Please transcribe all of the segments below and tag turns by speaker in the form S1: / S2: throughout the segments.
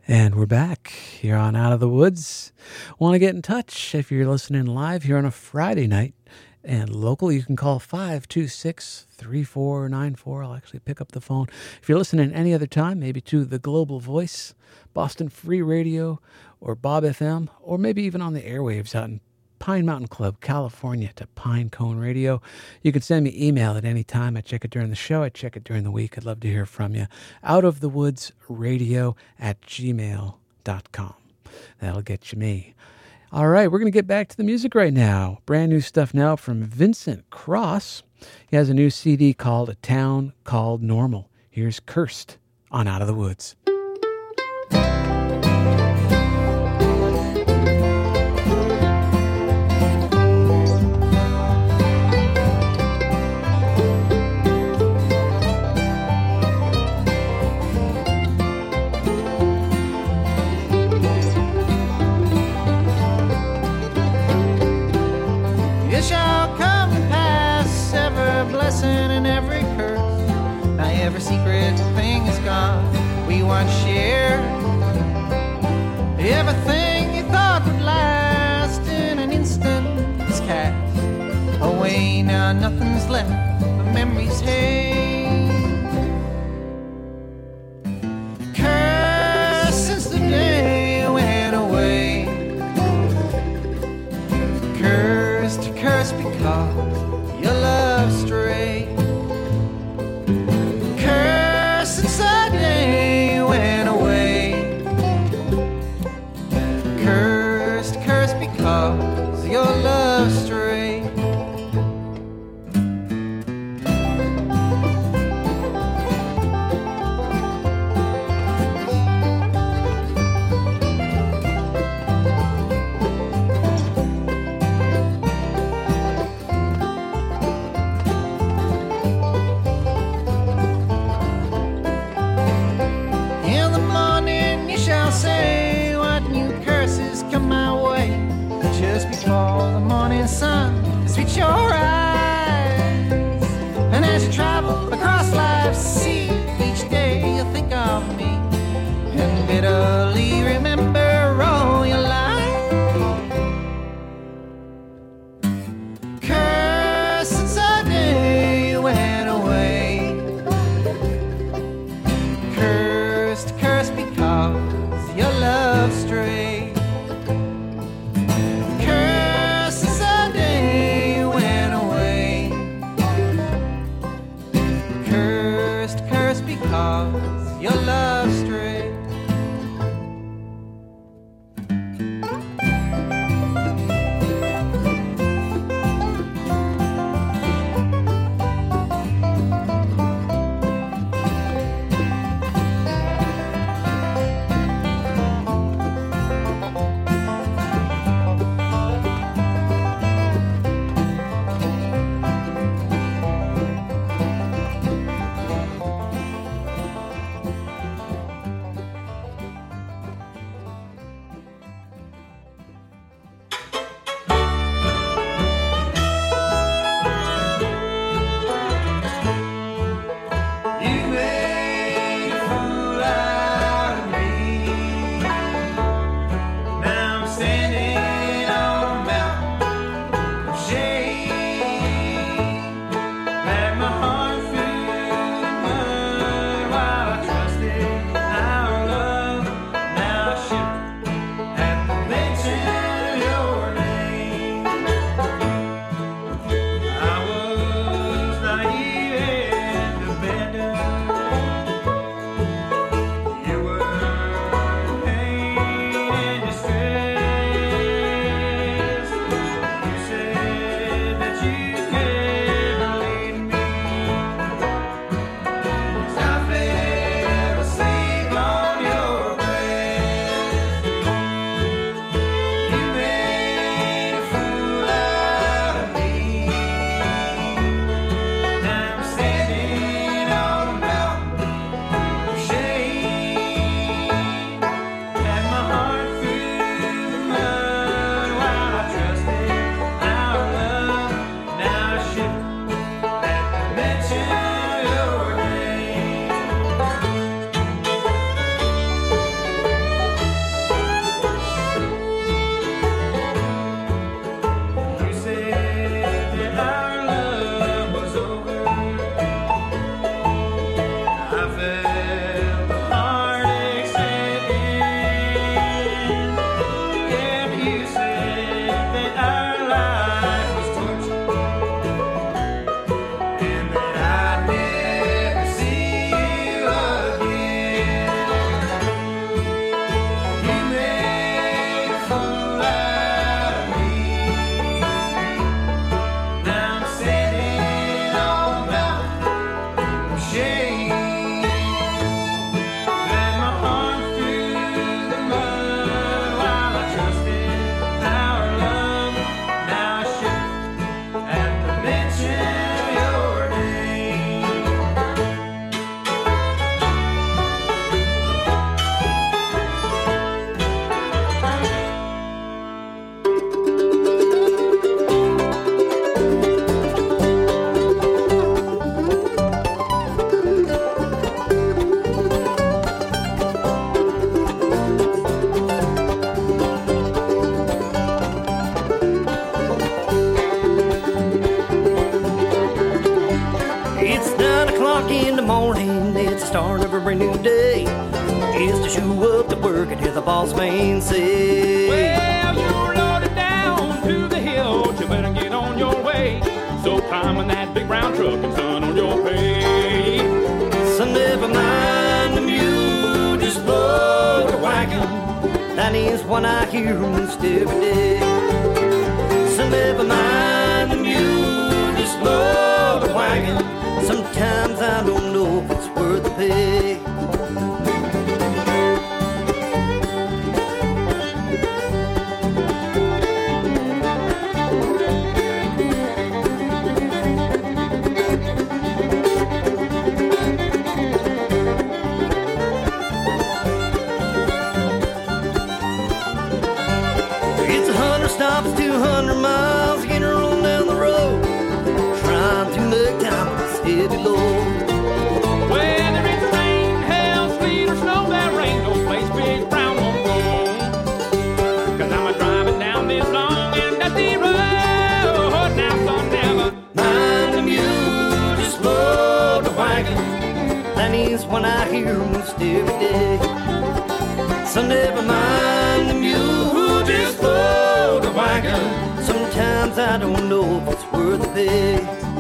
S1: And we're back here on Out of the Woods. Want to get in touch if you're listening live here on a Friday night and local, you can call 526-3494. I'll actually pick up the phone. If you're listening any other time, maybe to the Global Voice, Boston Free Radio, or Bob FM, or maybe even on the airwaves out in Pine Mountain Club, California, to Pine Cone Radio. You can send me email at any time. I check it during the show. I check it during the week. I'd love to hear from you. outofthewoodsradio@gmail.com. That'll get you me. All right, we're going to get back to the music right now. Brand new stuff now from Vincent Cross. He has a new CD called A Town Called Normal. Here's Cursed on Out of the Woods.
S2: And every curse, now every secret thing is gone we once shared. Everything you thought would last in an instant is cast away. Now nothing's left but memories hang. Cursed since the day you went away. Cursed because your love strayed. Cursed since the day you went away. Cursed because your love strayed. Say what new curses come my way just before the morning sun has reached your eyes. And as you travel across life's sea, each day you think of me and bitterly remember all your life. Cursed since the day you went away. Cursed because your love strayed. Cursed since the day
S3: shoe up to work and hear the boss man say,
S4: well, you're loaded down to the hilt, you better get on your way. So climb in that big brown truck and son on your pay.
S3: So never mind the mule, just load the wagon. That is what I hear most every day. So never mind the mule, just load the wagon. Sometimes I don't know if it's worth the pay. It's 100 stops, 200 miles, getting rolling down the road, trying to make time with this heavy load.
S4: Whether it's rain, hail, sleet, or snow, there ain't no place Big Brown won't go. 'Cause I'm a-driving down this long and dusty road. Now, son, never
S3: Mind the mule, just load the wagon. That is what I hear most every day. So never mind the mule, just load the wagon. Sometimes I don't know if it's worth the pay.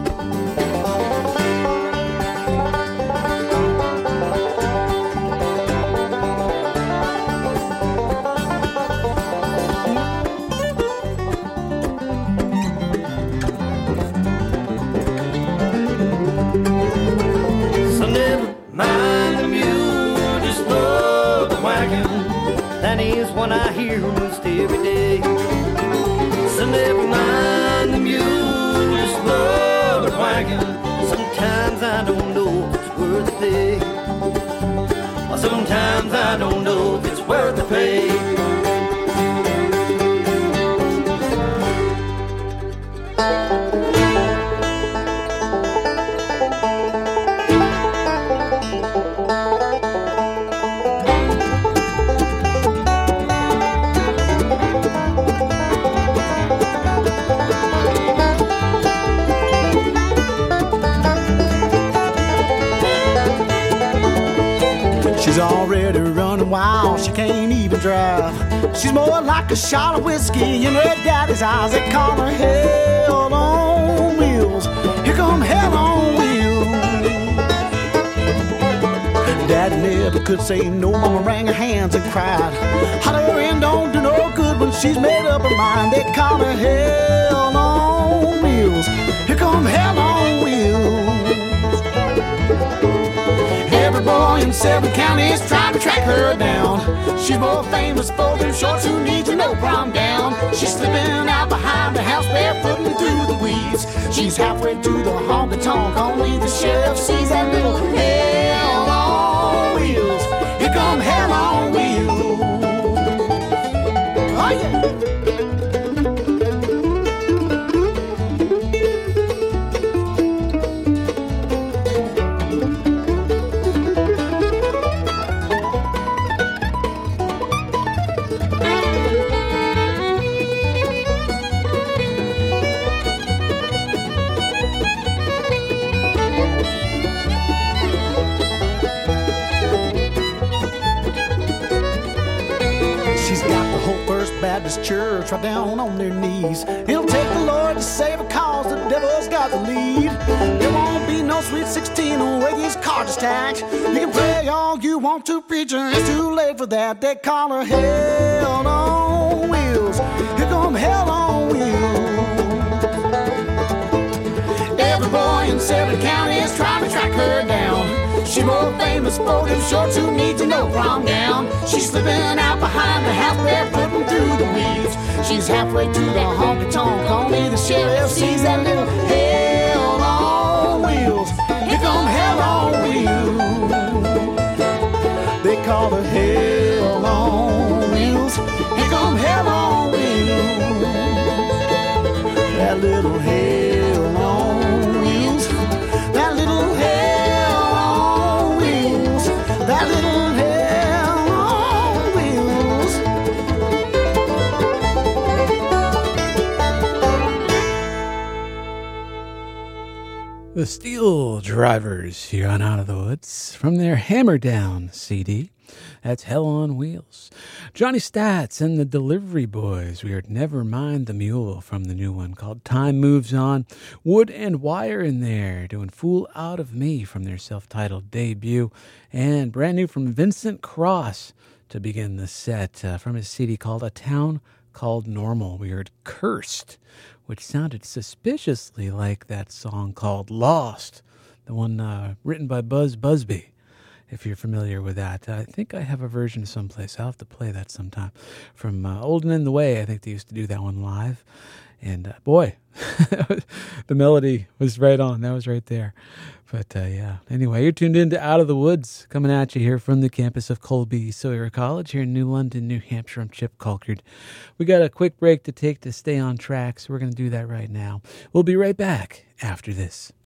S3: So never mind the mule, just load the wagon. That is what I hear most every day. So never mind the mule, just load the wagon. Sometimes I don't know if it's worth the pay. Sometimes I don't know if it's worth the pay.
S2: She's already running wild, she can't even drive. She's more like a shot of whiskey in her daddy's eyes. They call her hell on wheels. Here come hell on wheels. Daddy never could say no. Mama wrung her hands and cried. Hollering don't do no good when she's made up her mind. They call her hell on wheels. Here come hell on wheels. Every boy in 7 counties trying to track her down. She's more famous for them shorts who need to know prom down. She's slipping out behind the house barefooting through the weeds. She's halfway to the honky tonk, only the sheriff sees that little hell on wheels. Here come hell on wheels. Oh yeah. Baptist church right down on their knees. It'll take the Lord to save a cause, the devil's got the lead. There won't be no sweet 16 the way these cards are stacked. You can pray all you want to, preacher, it's too late for that. They call her hell on wheels. Here come hell on wheels. Every boy in 7 counties trying to track her down. She's more famous for them shorts who need to know prom down. She's slipping out behind the house barefooting through the weeds. She's halfway to the honky tonk, only the sheriff sees that little hell on wheels. Here come hell on wheels. They call her hell on wheels. Here come hell on wheels. That little hell on wheels. That little hell on wheels. That little hell on wheels.
S1: The Steel Drivers here on Out of the Woods from their Hammer Down CD. That's Hell on Wheels. Johnny Stats and the Delivery Boys. We heard Never Mind the Mule from the new one called Time Moves On. Wood and Wire in there doing Fool Out of Me from their self-titled debut. And brand new from Vincent Cross to begin the set from his CD called A Town Called Normal. We heard Cursed, which sounded suspiciously like that song called Lost, the one written by Buzz Busby, if you're familiar with that. I think I have a version someplace. I'll have to play that sometime. From Old and in the Way, I think they used to do that one live. And boy, the melody was right on. That was right there. But yeah, anyway, you're tuned in to Out of the Woods, coming at you here from the campus of Colby Sawyer College here in New London, New Hampshire. I'm Chip Colquhoun. We got a quick break to take to stay on track, so we're going to do that right now. We'll be right back after this.